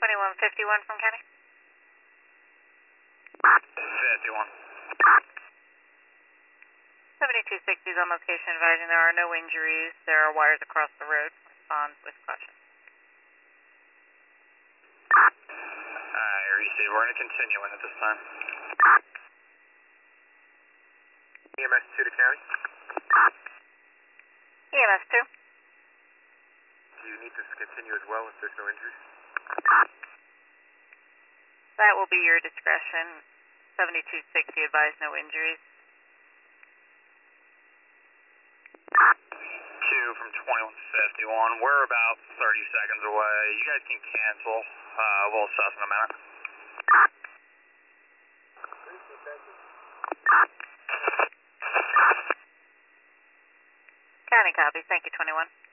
2151 from County. 51. 7260 is on location advising there are no injuries. There are wires across the road. Respond with caution. Receive. We're going to continue in at this time. EMS 2 to County. EMS 2. Do you need this to continue as well if there's no injuries? That will be your discretion. 7260 advise no injuries. 2 from 2151. We're about 30 seconds away. You guys can cancel. We'll assess in a minute. County copy. Thank you, 21.